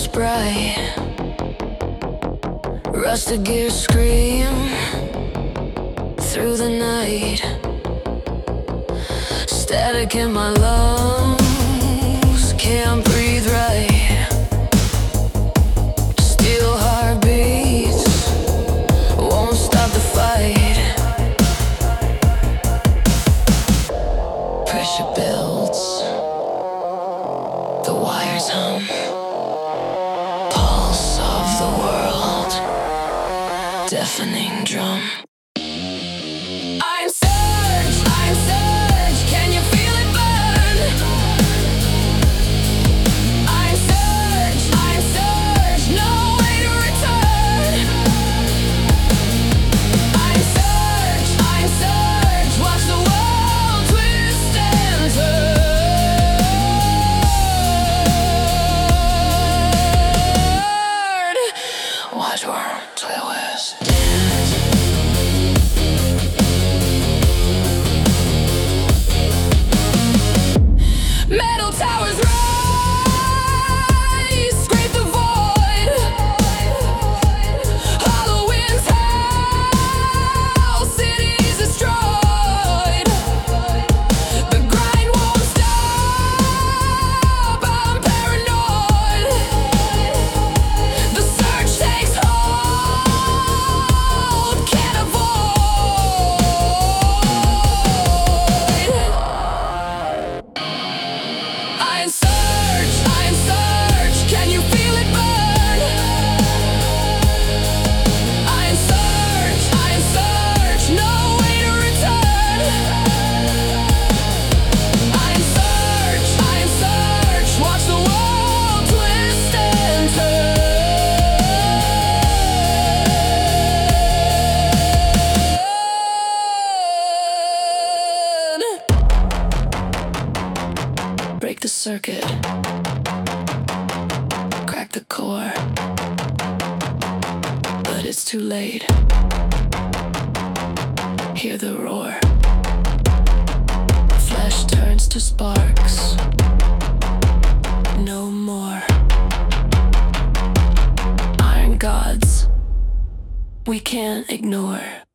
bright. Rusted gears scream through the night. Static in my lungs, can't breathe right. Steel heartbeats won't stop the fight. Pressure builds, the wires hum. Pulse of the world, deafening drum. I'm surge, can you feel it burn? I'm surge, no way to return. I'm surge, watch the world twist and turn. Watch world twist. Metal towers rise, scrape the void. Hollow winds howl, cities destroyed. The grind won't stop, I'm paranoid. The search takes hold, can't avoid. I'm surge, can you feel it burn? I'm surge, no way to return. I'm surge, watch the world twist and turn. Break the circuit, crack the core, but it's too late. Hear the roar. Flesh turns to sparks. No more. Iron gods we can't ignore.